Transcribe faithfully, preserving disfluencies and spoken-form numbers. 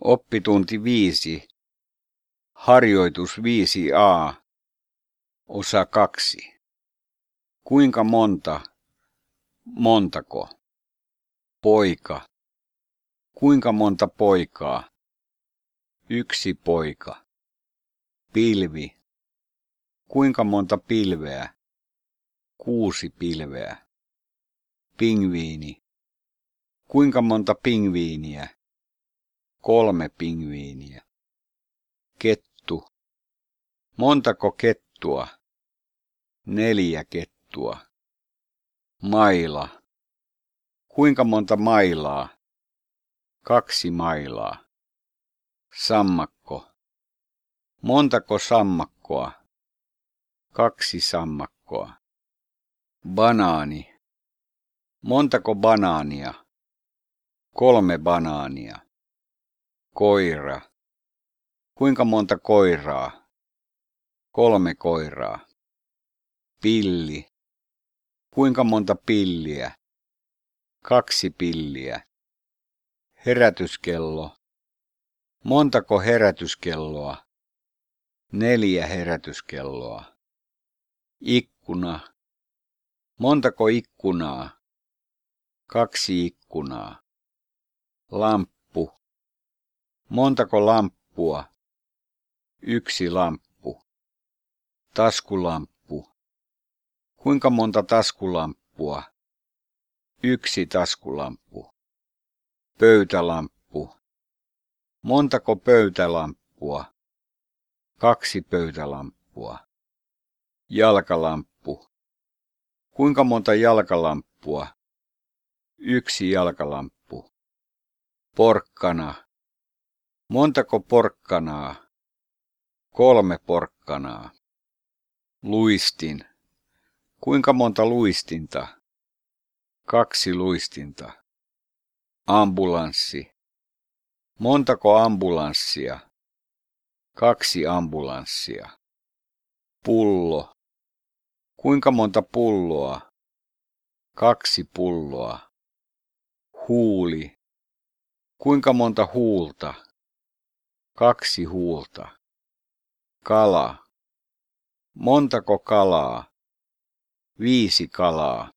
Oppitunti viisi. Harjoitus viisi a. Osa kaksi. Kuinka monta? Montako? Poika. Kuinka monta poikaa? Yksi poika. Pilvi. Kuinka monta pilveä? Kuusi pilveä. Pingviini. Kuinka monta pingviiniä? Kolme pingviiniä. Kettu. Montako kettua? Neljä kettua. Maila. Kuinka monta mailaa? Kaksi mailaa. Sammakko. Montako sammakkoa? Kaksi sammakkoa. Banaani. Montako banaania? Kolme banaania. Koira. Kuinka monta koiraa? Kolme koiraa. Pilli. Kuinka monta pilliä? Kaksi pilliä. Herätyskello. Montako herätyskelloa? Neljä herätyskelloa. Ikkuna. Montako ikkunaa? Kaksi ikkunaa. Lamppu. Montako lamppua? Yksi lamppu. Taskulamppu. Kuinka monta taskulamppua? Yksi taskulamppu. Pöytälamppu. Montako pöytälamppua? Kaksi pöytälamppua. Jalkalamppu. Kuinka monta jalkalamppua? Yksi jalkalamppu. Porkkana. Montako porkkanaa? Kolme porkkanaa. Luistin. Kuinka monta luistinta? Kaksi luistinta. Ambulanssi. Montako ambulanssia? Kaksi ambulanssia. Pullo. Kuinka monta pulloa? Kaksi pulloa. Huuli. Kuinka monta huulta? Kaksi huulta. Kala. Montako kalaa? Viisi kalaa.